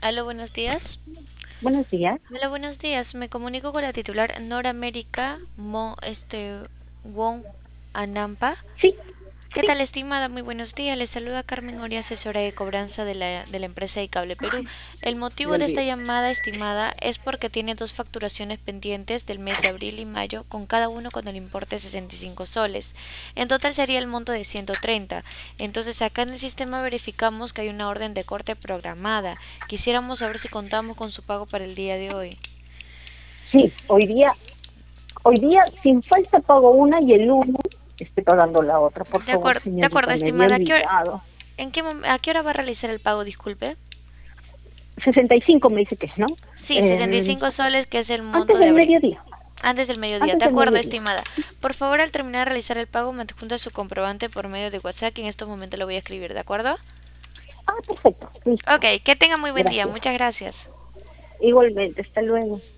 Aló, buenos días. Buenos días. Hola, buenos días. Me comunico con la titular Noramérica Wong Anampa. Sí, ¿Qué sí. tal, estimada? Muy buenos días. Les saluda Carmen Oria, asesora de cobranza de la empresa de Cable Perú. Ay, El se me motivo de esta olvidó. llamada, estimada, es porque tiene dos facturaciones pendientes del mes de abril y mayo, con cada uno con el importe de 65 soles. En total sería el monto de 130. Entonces, acá en el sistema verificamos que hay una orden de corte programada. Quisiéramos saber si contamos con su pago para el día de hoy. Sí, hoy día sin falta pago una y el lunes estoy pagando la otra. Por favor, De acuerdo, señorita, me había estimada. olvidado. ¿A qué hora va a realizar el pago? Disculpe. 65 me dice que es, ¿no? Sí, sesenta y Eh, cinco soles, que es el Antes monto de del abril. mediodía, Antes del mediodía. antes De del acuerdo, mediodía. estimada. Por favor, al terminar de realizar el pago, me adjunta su comprobante por medio de WhatsApp, que en estos momentos lo voy a escribir, ¿de acuerdo? Ah, perfecto, listo. Ok, que tenga muy buen día. Gracias. Muchas gracias. Igualmente, hasta luego.